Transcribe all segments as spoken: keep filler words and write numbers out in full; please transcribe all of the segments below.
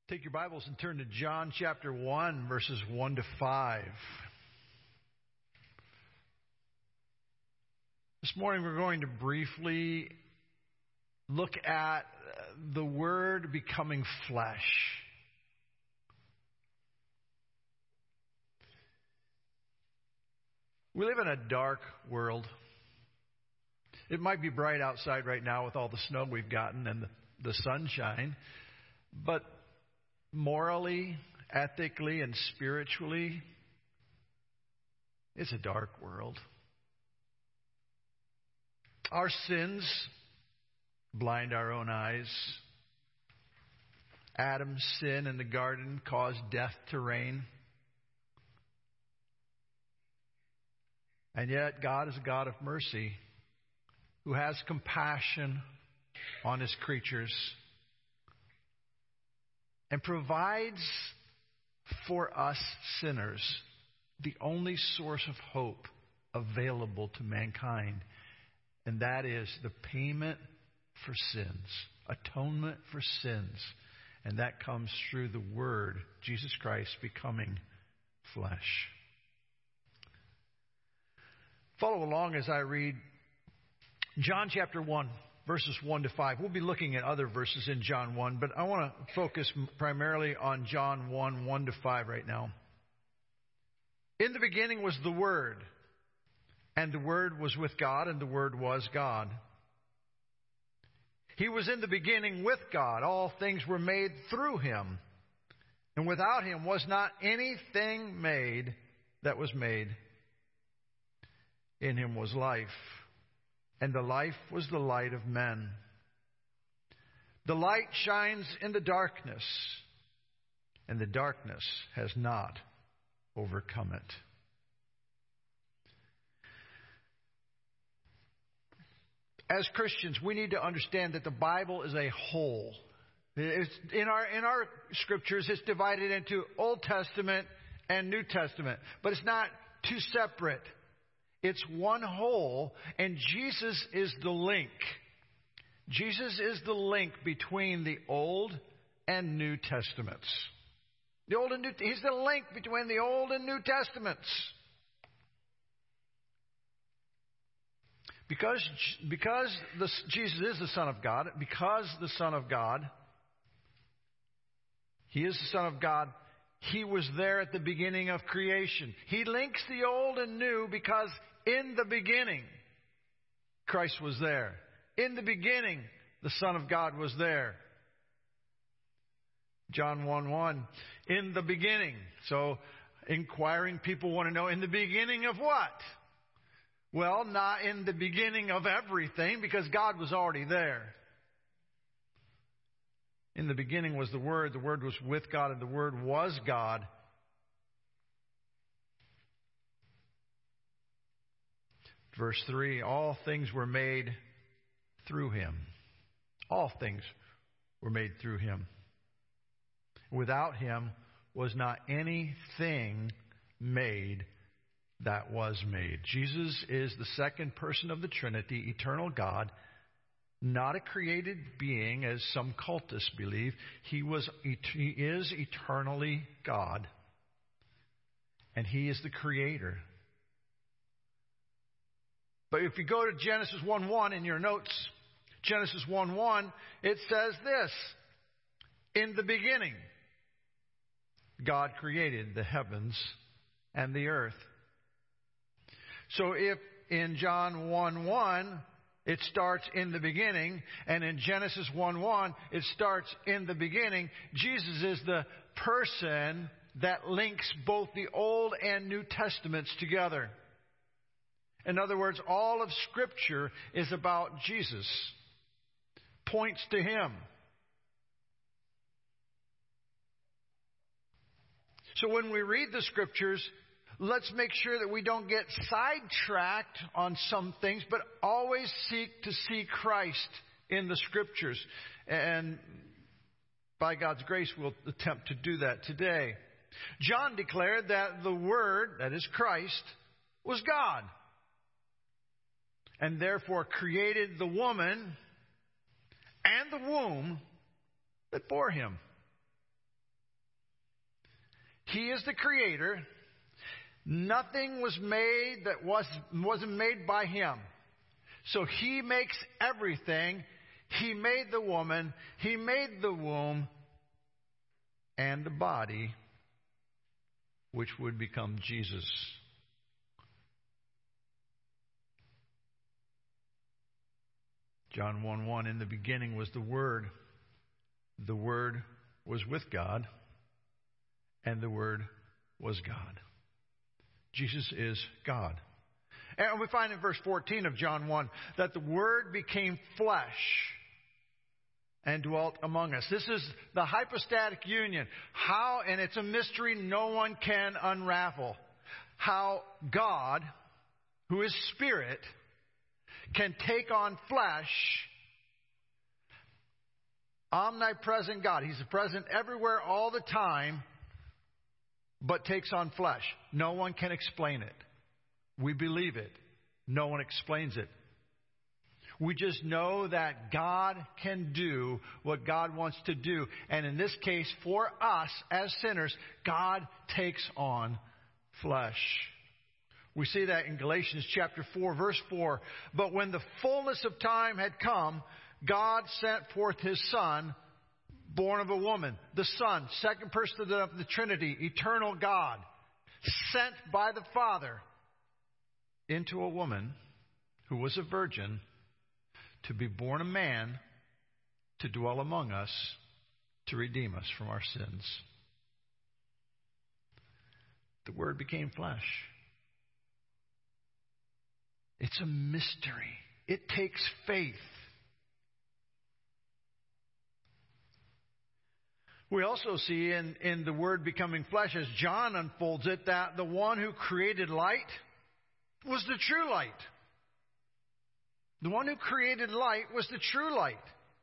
Take your Bibles and turn to John chapter one, verses one to five. This morning we're going to briefly look at the Word becoming flesh. We live in a dark world. It might be bright outside right now with all the snow we've gotten and the, the sunshine, but morally, ethically, and spiritually, it's a dark world. Our sins blind our own eyes. Adam's sin in the garden caused death to reign. And yet, God is a God of mercy who has compassion on His creatures and provides for us sinners the only source of hope available to mankind, and that is the payment for sins, atonement for sins, and that comes through the Word, Jesus Christ, becoming flesh. Follow along as I read John chapter one. Verses one to five. We'll be looking at other verses in John one, but I want to focus primarily on John one, one to five right now. In the beginning was the Word, and the Word was with God, and the Word was God. He was in the beginning with God. All things were made through Him, and without Him was not anything made that was made. In Him was life, and the life was the light of men. The light shines in the darkness, and the darkness has not overcome it. As Christians, we need to understand that the Bible is a whole. It's, in our in our scriptures, it's divided into Old Testament and New Testament, but it's not two separate. It's one whole, and Jesus is the link. Jesus is the link between the Old and New Testaments. The Old and New, He's the link between the Old and New Testaments. Because, because the, Jesus is the Son of God, because the Son of God, He is the Son of God, He was there at the beginning of creation. He links the Old and New because in the beginning, Christ was there. In the beginning, the Son of God was there. John one one, in the beginning. So, inquiring people want to know, in the beginning of what? Well, not in the beginning of everything, because God was already there. In the beginning was the Word. The Word was with God, and the Word was God. Verse three, all things were made through Him. All things were made through Him. Without Him was not anything made that was made. Jesus is the second person of the Trinity, eternal God, not a created being as some cultists believe. He was, he is eternally God, and He is the Creator. But if you go to Genesis one one in your notes, Genesis one one, it says this: in the beginning, God created the heavens and the earth. So if in John one one, it starts in the beginning, and in Genesis one one, it starts in the beginning, Jesus is the person that links both the Old and New Testaments together. In other words, all of Scripture is about Jesus. Points to Him. So when we read the Scriptures, let's make sure that we don't get sidetracked on some things, but always seek to see Christ in the Scriptures. And by God's grace, we'll attempt to do that today. John declared that the Word, that is Christ, was God, and therefore created the woman and the womb that bore Him. He is the creator. Nothing was made that was, wasn't made by Him. So He makes everything. He made the woman. He made the womb and the body, which would become Jesus. John one one, in the beginning was the Word. The Word was with God, and the Word was God. Jesus is God. And we find in verse fourteen of John one that the Word became flesh and dwelt among us. This is the hypostatic union. How, and it's a mystery no one can unravel, how God, who is Spirit, can take on flesh. Omnipresent God. He's present everywhere all the time, but takes on flesh. No one can explain it. We believe it. No one explains it. We just know that God can do what God wants to do. And in this case, for us as sinners, God takes on flesh. We see that in Galatians chapter four, verse four. But when the fullness of time had come, God sent forth His Son, born of a woman. The Son, second person of the Trinity, eternal God, sent by the Father into a woman who was a virgin, to be born a man, to dwell among us, to redeem us from our sins. The Word became flesh. It's a mystery. It takes faith. We also see in, in the Word becoming flesh, as John unfolds it, that the one who created light was the true light. The one who created light was the true light.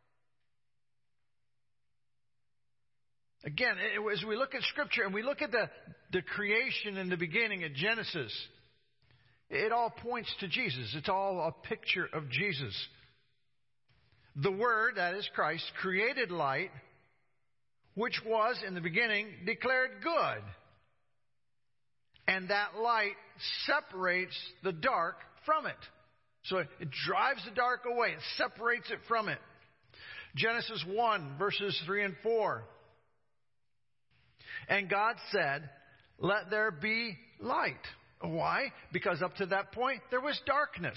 Again, it, as we look at Scripture and we look at the, the creation in the beginning at Genesis, it all points to Jesus. It's all a picture of Jesus. The Word, that is Christ, created light, which was in the beginning declared good. And that light separates the dark from it. So it, it drives the dark away. It separates it from it. Genesis one, verses three and four. And God said, "Let there be light." Why? Because up to that point, there was darkness.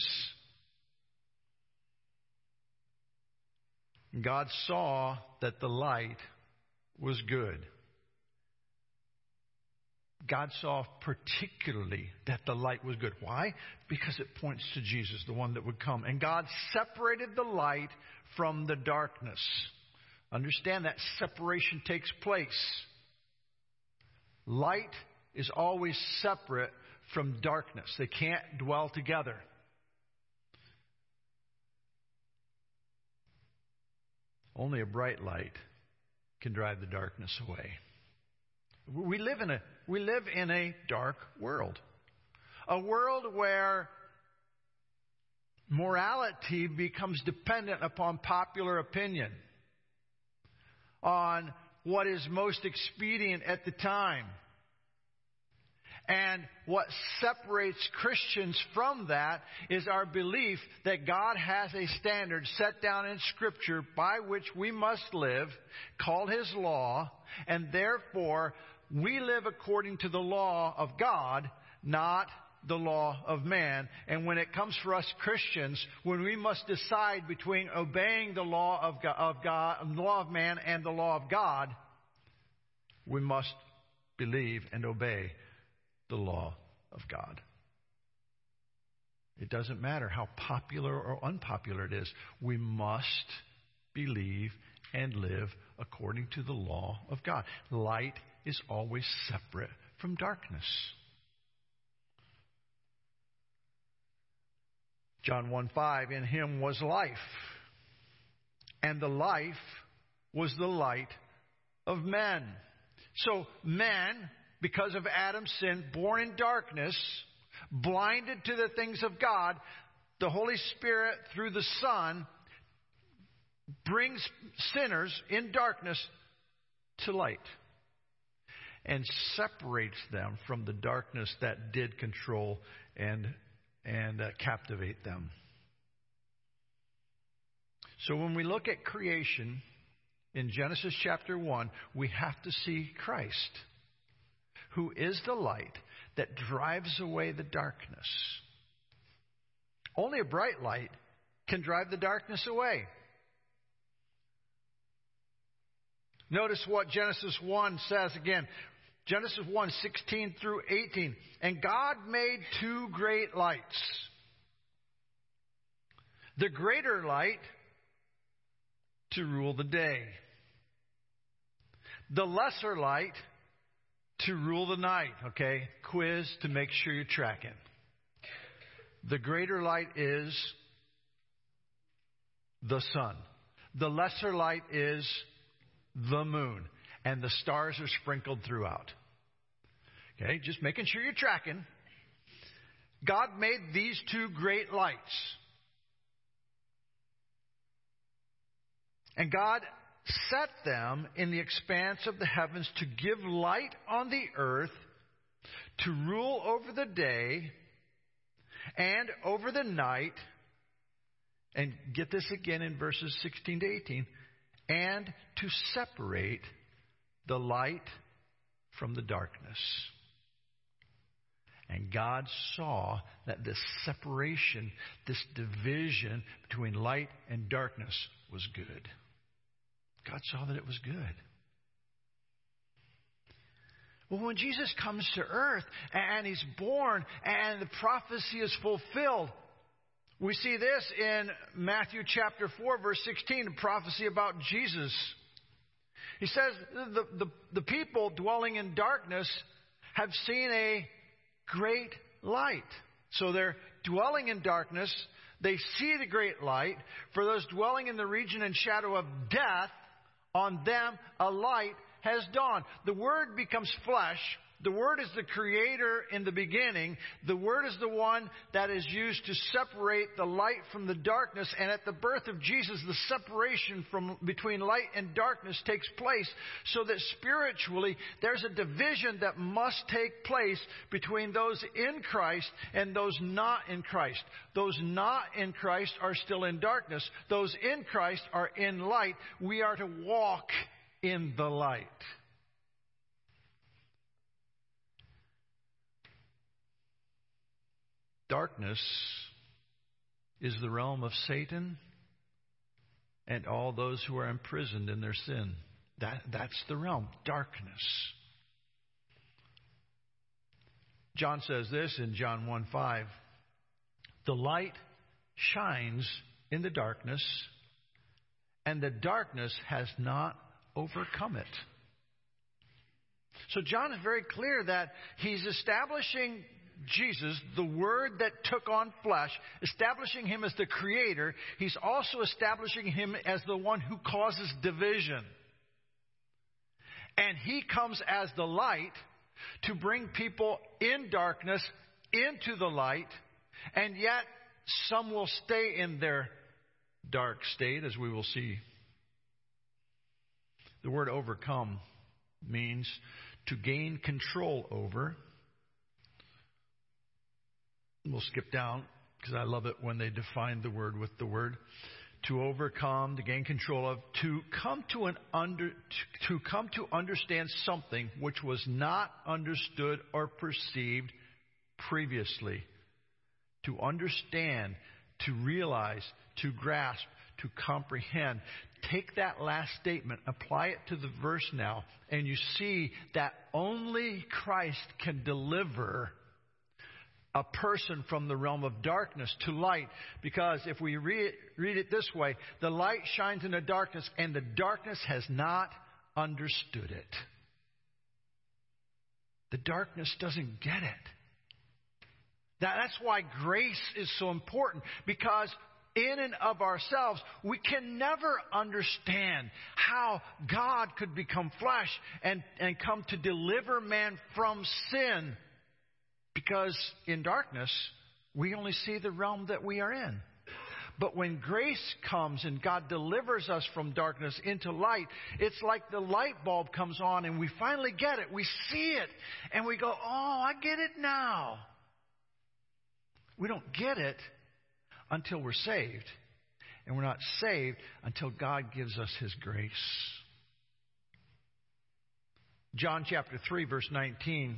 God saw that the light was good. God saw particularly that the light was good. Why? Because it points to Jesus, the one that would come. And God separated the light from the darkness. Understand that separation takes place. Light is always separate from darkness. They can't dwell together. Only a bright light can drive the darkness away. We live in a we live in a dark world. A world where morality becomes dependent upon popular opinion, on what is most expedient at the time. And what separates Christians from that is our belief that God has a standard set down in Scripture by which we must live, called His law, and therefore we live according to the law of God, not the law of man. And when it comes for us Christians, when we must decide between obeying the law of God, of God, the law of man and the law of God, we must believe and obey the law of God. It doesn't matter how popular or unpopular it is. We must believe and live according to the law of God. Light is always separate from darkness. John one five, in Him was life, and the life was the light of men. So men, because of Adam's sin, born in darkness, blinded to the things of God, the Holy Spirit, through the Son, brings sinners in darkness to light. and separates them from the darkness that did control and, and uh, captivate them. So when we look at creation in Genesis chapter one, we have to see Christ, who is the light that drives away the darkness. Only a bright light can drive the darkness away. Notice what Genesis one says again. Genesis one, sixteen through eighteen. And God made two great lights. The greater light to rule the day. The lesser light to rule the night. Okay, quiz to make sure you're tracking. The greater light is the sun. The lesser light is the moon. And the stars are sprinkled throughout. Okay, just making sure you're tracking. God made these two great lights. And God set them in the expanse of the heavens to give light on the earth, to rule over the day and over the night. And get this again in verses sixteen to eighteen. And to separate the light from the darkness. And God saw that this separation, this division between light and darkness was good. God saw that it was good. Well, when Jesus comes to earth and He's born and the prophecy is fulfilled, we see this in Matthew chapter four, verse sixteen, a prophecy about Jesus. He says, the, the, the people dwelling in darkness have seen a great light. So they're dwelling in darkness. They see the great light. For those dwelling in the region and shadow of death, on them a light has dawned. The Word becomes flesh. The Word is the Creator in the beginning. The Word is the one that is used to separate the light from the darkness. And at the birth of Jesus, the separation from between light and darkness takes place, so that spiritually there's a division that must take place between those in Christ and those not in Christ. Those not in Christ are still in darkness. Those in Christ are in light. We are to walk in the light. Darkness is the realm of Satan and all those who are imprisoned in their sin. That, that's the realm, darkness. John says this in John one five. The light shines in the darkness, and the darkness has not overcome it. So John is very clear that he's establishing Jesus, the Word that took on flesh, establishing Him as the Creator. He's also establishing Him as the one who causes division. And He comes as the light to bring people in darkness into the light, and yet some will stay in their dark state, as we will see. The word overcome means to gain control over. We'll skip down because I love it when they define the word with the word. To overcome, to gain control of, to come to an under, to, to come to understand something which was not understood or perceived previously. To understand, to realize, to grasp, to comprehend. Take that last statement, apply it to the verse now, and you see that only Christ can deliver a person from the realm of darkness to light. Because if we read it, read it this way, the light shines in the darkness, and the darkness has not understood it. The darkness doesn't get it. That, that's why grace is so important, because in and of ourselves, we can never understand how God could become flesh and, and come to deliver man from sin. Because in darkness, we only see the realm that we are in. But when grace comes and God delivers us from darkness into light, it's like the light bulb comes on and we finally get it. We see it and we go, oh, I get it now. We don't get it until we're saved. And we're not saved until God gives us His grace. John chapter three, verse nineteen.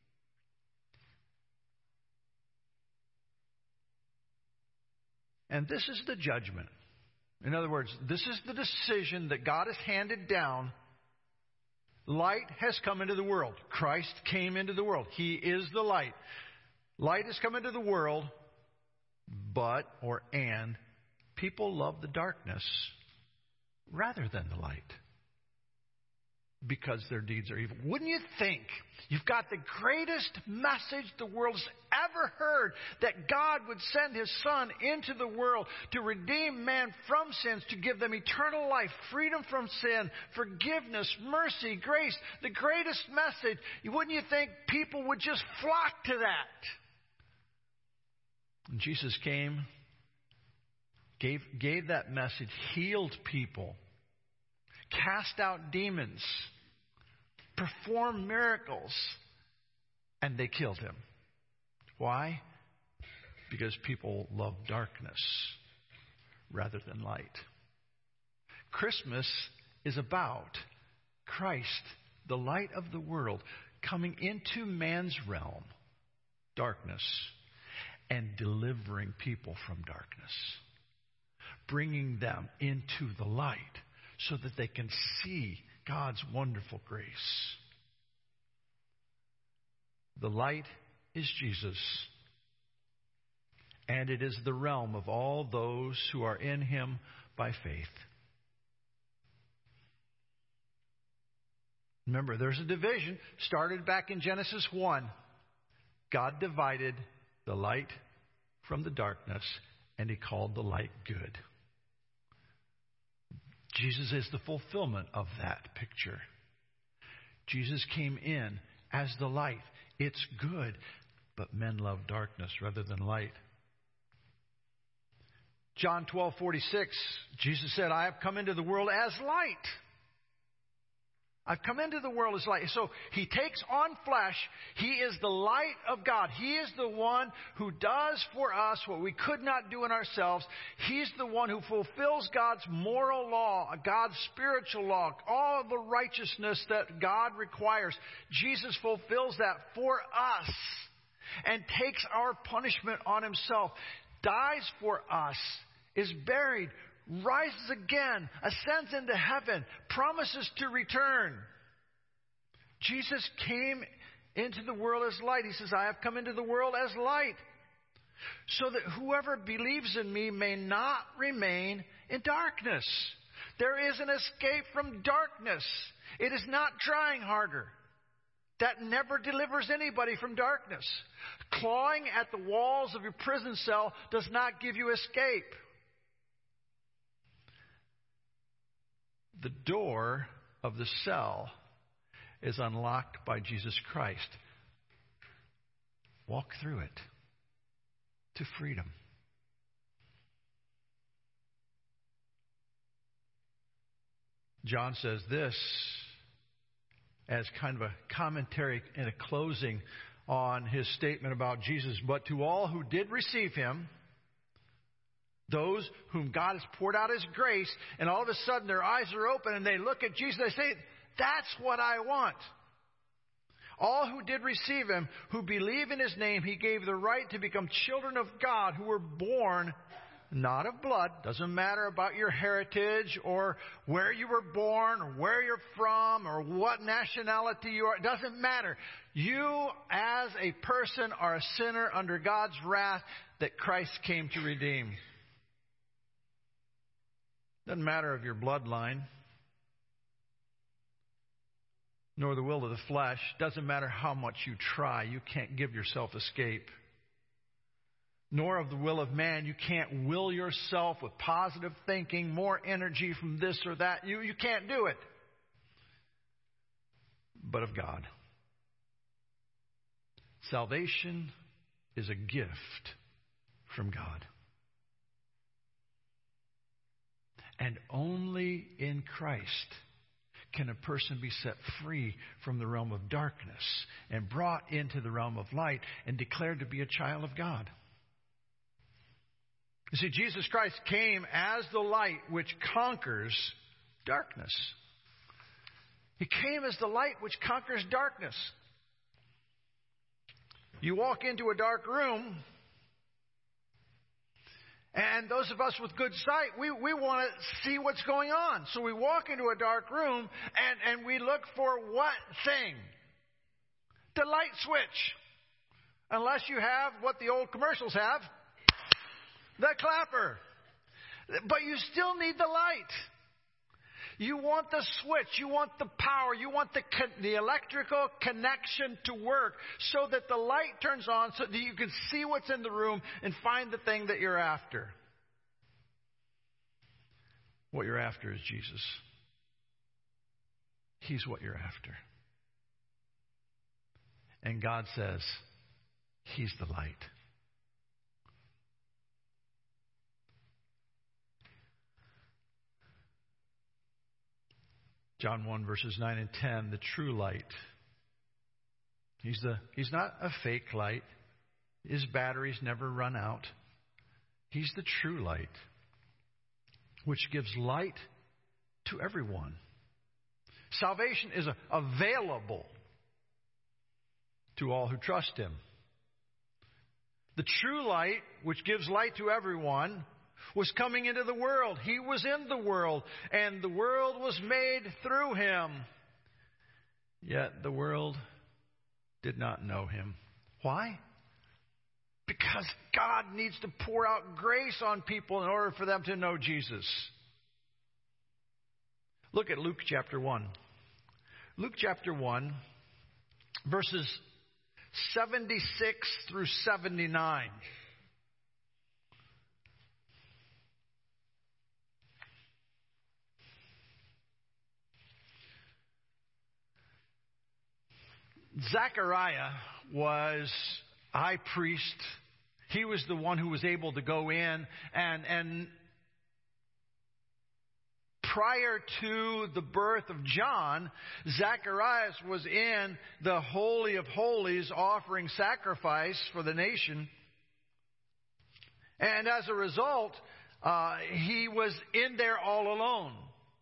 And this is the judgment. In other words, this is the decision that God has handed down. Light has come into the world. Christ came into the world. He is the light. Light has come into the world, but, or and, people love the darkness rather than the light because their deeds are evil. Wouldn't you think you've got the greatest message the world's ever heard, that God would send His Son into the world to redeem man from sins, to give them eternal life, freedom from sin, forgiveness, mercy, grace, the greatest message. Wouldn't you think people would just flock to that? And Jesus came, gave, gave that message, healed people, cast out demons, performed miracles, and they killed Him. Why? Because people love darkness rather than light. Christmas is about Christ, the light of the world, coming into man's realm, darkness, and delivering people from darkness, bringing them into the light so that they can see God's wonderful grace. The light is Jesus, and it is the realm of all those who are in Him by faith. Remember, there's a division started back in Genesis one. God divided the light from the darkness, and He called the light good. Jesus is the fulfillment of that picture. Jesus came in as the light. It's good, but men love darkness rather than light. John twelve forty-six, Jesus said, I have come into the world as light. I've come into the world as light. So He takes on flesh. He is the light of God. He is the one who does for us what we could not do in ourselves. He's the one who fulfills God's moral law, God's spiritual law, all the righteousness that God requires. Jesus fulfills that for us and takes our punishment on Himself, dies for us, is buried, rises again, ascends into heaven, promises to return. Jesus came into the world as light. He says, I have come into the world as light, so that whoever believes in me may not remain in darkness. There is an escape from darkness. It is not trying harder. That never delivers anybody from darkness. Clawing at the walls of your prison cell does not give you escape. The door of the cell is unlocked by Jesus Christ. Walk through it to freedom. John says this as kind of a commentary and a closing on his statement about Jesus. But to all who did receive Him, those whom God has poured out His grace, and all of a sudden their eyes are open and they look at Jesus, they say, that's what I want. All who did receive Him, who believe in His name, He gave the right to become children of God, who were born not of blood. Doesn't matter about your heritage or where you were born or where you're from or what nationality you are. It doesn't matter. You as a person are a sinner under God's wrath that Christ came to redeem. Doesn't matter of your bloodline, nor the will of the flesh. Doesn't matter how much you try. You can't give yourself escape. Nor of the will of man. You can't will yourself with positive thinking, more energy from this or that. You, you can't do it. But of God. Salvation is a gift from God. And only in Christ can a person be set free from the realm of darkness and brought into the realm of light and declared to be a child of God. You see, Jesus Christ came as the light which conquers darkness. He came as the light which conquers darkness. You walk into a dark room, and those of us with good sight, we, we want to see what's going on. So we walk into a dark room, and, and we look for what thing? The light switch. Unless you have what the old commercials have, the clapper. But you still need the light. You want the switch. You want the power. You want the, the electrical connection to work so that the light turns on so that you can see what's in the room and find the thing that you're after. What you're after is Jesus. He's what you're after. And God says, He's the light. John one, verses nine and ten, the true light. He's the he's not a fake light. His batteries never run out. He's the true light, which gives light to everyone. Salvation is available to all who trust Him. The true light, which gives light to everyone, was coming into the world. He was in the world, and the world was made through Him. Yet the world did not know Him. Why? Because God needs to pour out grace on people in order for them to know Jesus. Look at Luke chapter one. Luke chapter one, verses seventy-six through seventy-nine. Zechariah was high priest. He was the one who was able to go in and, and prior to the birth of John, Zacharias was in the Holy of Holies offering sacrifice for the nation. And as a result, uh, he was in there all alone.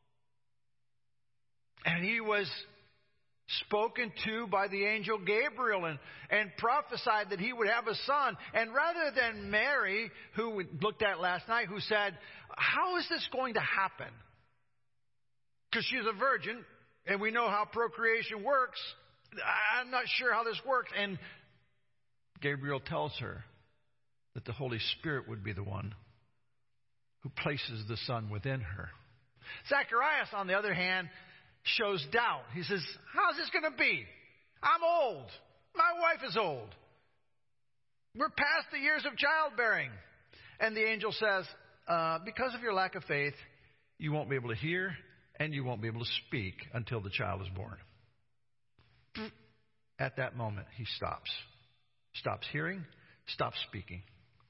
And he was spoken to by the angel Gabriel and, and prophesied that he would have a son. And rather than Mary, who we looked at last night, who said, how is this going to happen? Because she's a virgin, and we know how procreation works. I'm not sure how this works. And Gabriel tells her that the Holy Spirit would be the one who places the Son within her. Zacharias, on the other hand, shows doubt. He says, how's this going to be? I'm old. My wife is old. We're past the years of childbearing. And the angel says, uh, because of your lack of faith, you won't be able to hear and you won't be able to speak until the child is born. At that moment, he stops. Stops hearing, stops speaking.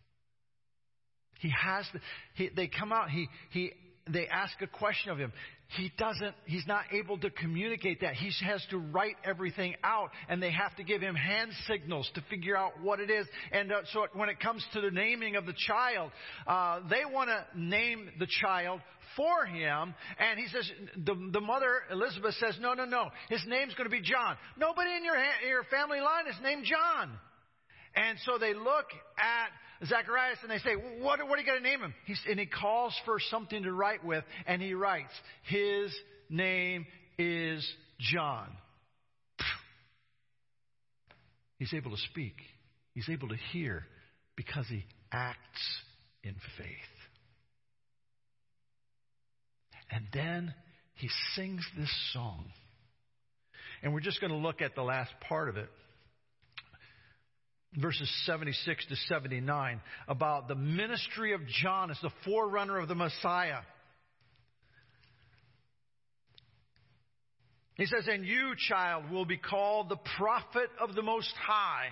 He has, the, he, they come out, he, he, they ask a question of him. He doesn't, he's not able to communicate that. He has to write everything out, and they have to give him hand signals to figure out what it is. And uh, so when it comes to the naming of the child, uh, they want to name the child for him. And he says, the, the mother, Elizabeth, says, no, no, no. His name's going to be John. Nobody in your, ha- your family line is named John. And so they look at Zacharias and they say, what, what are you going to name him? He's, and he calls for something to write with, and he writes, his name is John. He's able to speak. He's able to hear because he acts in faith. And then he sings this song. And we're just going to look at the last part of it. Verses seventy-six to seventy-nine, about the ministry of John as the forerunner of the Messiah. He says, and you, child, will be called the prophet of the Most High.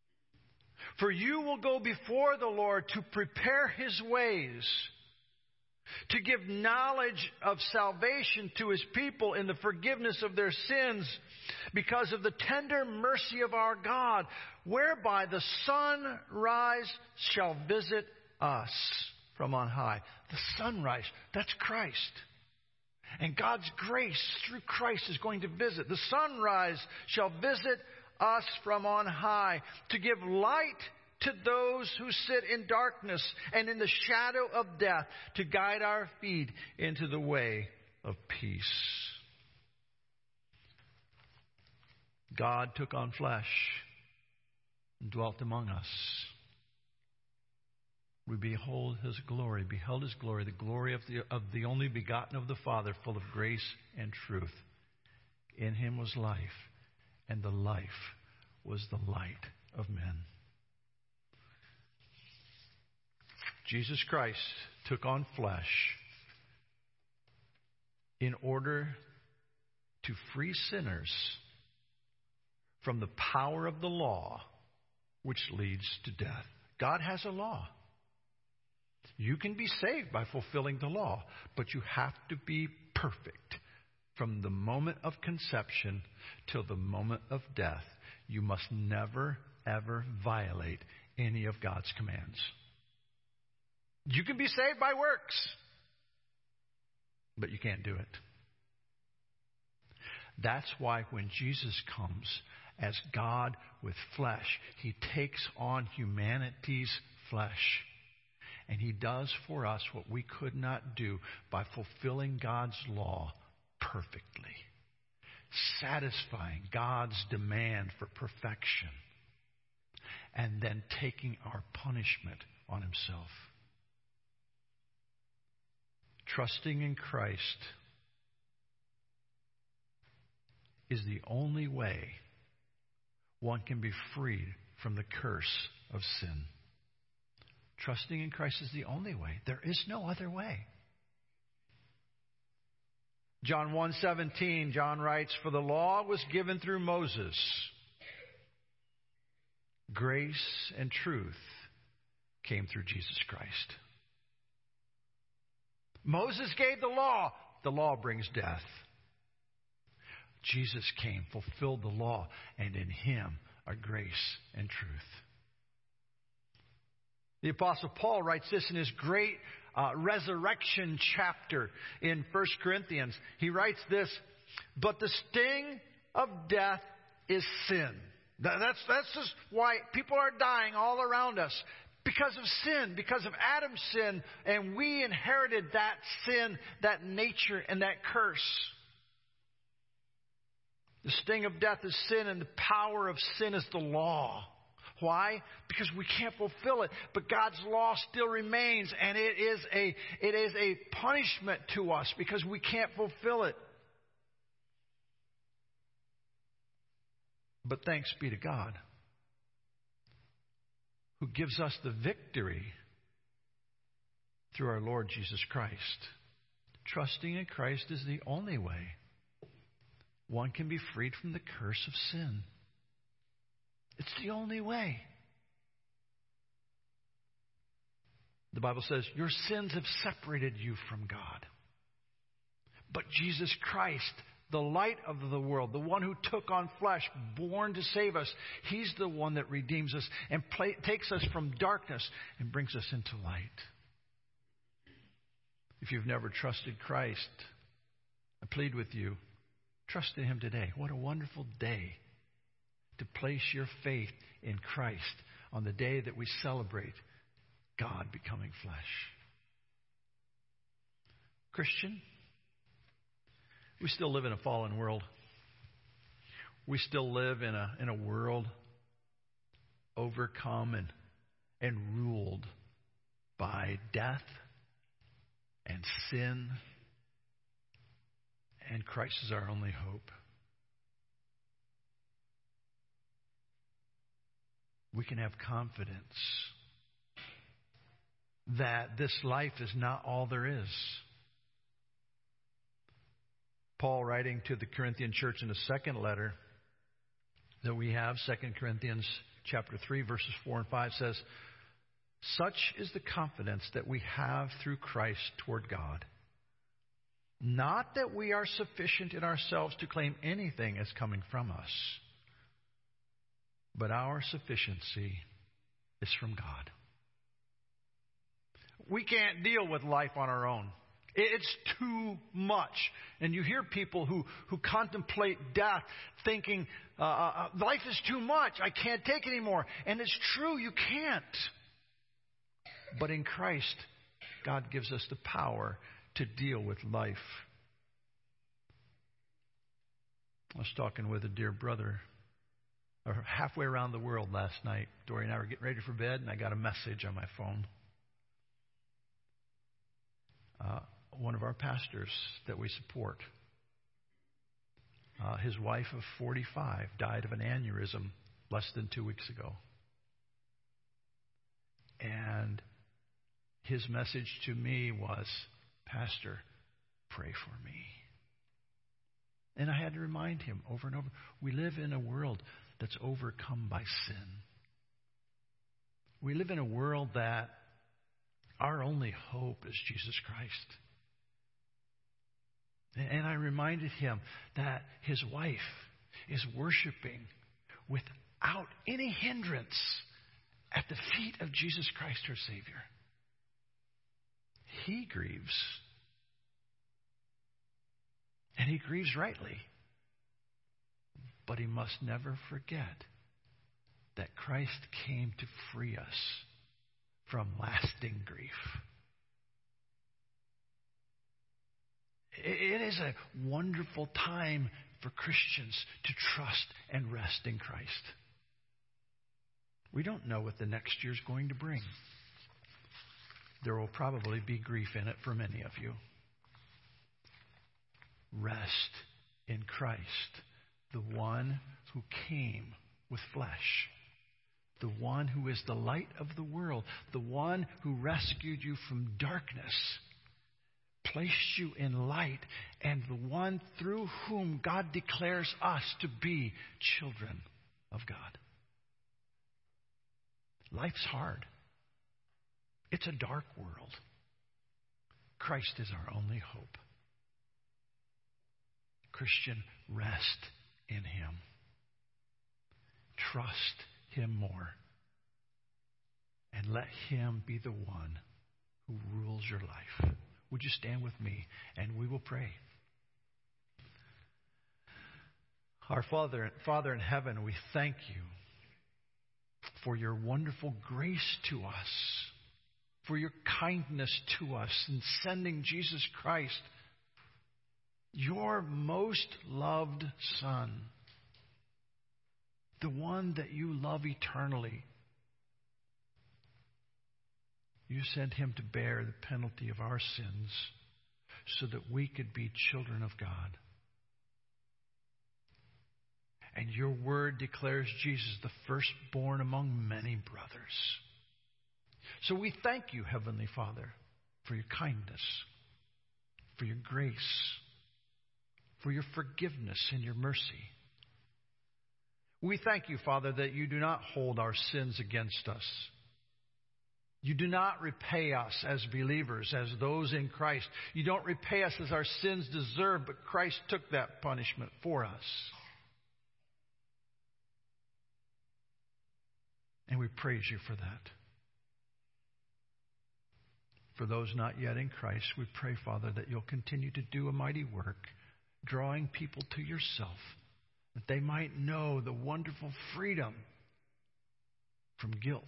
For you will go before the Lord to prepare His ways, to give knowledge of salvation to His people in the forgiveness of their sins, because of the tender mercy of our God, whereby the sunrise shall visit us from on high. The sunrise, that's Christ. And God's grace through Christ is going to visit. The sunrise shall visit us from on high, to give light to those who sit in darkness and in the shadow of death, to guide our feet into the way of peace. God took on flesh and dwelt among us. We behold His glory, beheld His glory, the glory of the, of the only begotten of the Father, full of grace and truth. In Him was life, and the life was the light of men. Jesus Christ took on flesh in order to free sinners from the power of the law, which leads to death. God has a law. You can be saved by fulfilling the law, but you have to be perfect. From the moment of conception till the moment of death, you must never, ever violate any of God's commands. You can be saved by works, but you can't do it. That's why when Jesus comes as God with flesh, He takes on humanity's flesh. And He does for us what we could not do by fulfilling God's law perfectly, satisfying God's demand for perfection, and then taking our punishment on Himself. Trusting in Christ is the only way one can be freed from the curse of sin. Trusting in Christ is the only way. There is no other way. John one seventeen, John writes, "For the law was given through Moses. Grace and truth came through Jesus Christ." Moses gave the law. The law brings death. Jesus came, fulfilled the law, and in Him are grace and truth. The Apostle Paul writes this in his great uh, resurrection chapter in First Corinthians. He writes this, "But the sting of death is sin." That's, that's just why people are dying all around us. Because of sin, because of Adam's sin, and we inherited that sin, that nature, and that curse. The sting of death is sin, and the power of sin is the law. Why? Because we can't fulfill it. But God's law still remains, and it is a it is a punishment to us because we can't fulfill it. But thanks be to God, who gives us the victory through our Lord Jesus Christ. Trusting in Christ is the only way one can be freed from the curse of sin. It's the only way. The Bible says, your sins have separated you from God. But Jesus Christ, the light of the world, the one who took on flesh, born to save us, He's the one that redeems us and play, takes us from darkness and brings us into light. If you've never trusted Christ, I plead with you, trust in Him today. What a wonderful day to place your faith in Christ on the day that we celebrate God becoming flesh. Christian, we still live in a fallen world. We still live in a in a world overcome and, and ruled by death and sin. And Christ is our only hope. We can have confidence that this life is not all there is. Paul, writing to the Corinthian church in the second letter that we have, Second Corinthians chapter three, verses four and five, says, Such is the confidence that we have through Christ toward God. Not that we are sufficient in ourselves to claim anything as coming from us, but our sufficiency is from God. We can't deal with life on our own. It's too much. And you hear people who, who contemplate death thinking, uh, uh, life is too much. I can't take anymore. And it's true, you can't. But in Christ, God gives us the power to deal with life. I was talking with a dear brother halfway around the world last night. Dory and I were getting ready for bed, and I got a message on my phone. Uh, one of our pastors that we support, uh, his wife of forty-five died of an aneurysm less than two weeks ago. And his message to me was, Pastor, pray for me. And I had to remind him over and over, we live in a world that's overcome by sin. We live in a world that our only hope is Jesus Christ. And I reminded him that his wife is worshiping without any hindrance at the feet of Jesus Christ, her Savior. He grieves. And he grieves rightly. But he must never forget that Christ came to free us from lasting grief. It is a wonderful time for Christians to trust and rest in Christ. We don't know what the next year's going to bring. There will probably be grief in it for many of you. Rest in Christ, the one who came with flesh, the one who is the light of the world, the one who rescued you from darkness, placed you in light, and the one through whom God declares us to be children of God. Life's hard. It's a dark world. Christ is our only hope. Christian, rest in Him. Trust Him more. And let Him be the one who rules your life. Would you stand with me and we will pray? Our Father, Father in heaven, we thank you for your wonderful grace to us, for your kindness to us in sending Jesus Christ, your most loved Son, the one that you love eternally. You sent him to bear the penalty of our sins so that we could be children of God. And your word declares Jesus the firstborn among many brothers. So we thank you, Heavenly Father, for your kindness, for your grace, for your forgiveness and your mercy. We thank you, Father, that you do not hold our sins against us. You do not repay us as believers, as those in Christ. You don't repay us as our sins deserve, but Christ took that punishment for us. And we praise you for that. For those not yet in Christ, we pray, Father, that you'll continue to do a mighty work, drawing people to yourself, that they might know the wonderful freedom from guilt.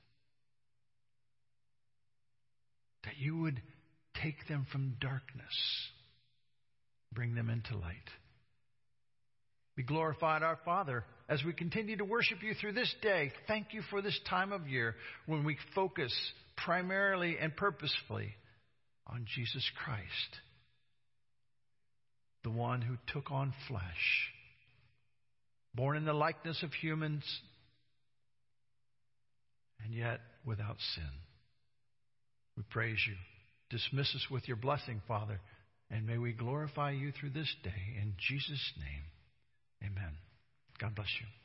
That you would take them from darkness, bring them into light. Be glorified, our Father, as we continue to worship you through this day. Thank you for this time of year when we focus primarily and purposefully on Jesus Christ, the one who took on flesh, born in the likeness of humans, and yet without sin. We praise you. Dismiss us with your blessing, Father, and may we glorify you through this day. In Jesus' name, amen. God bless you.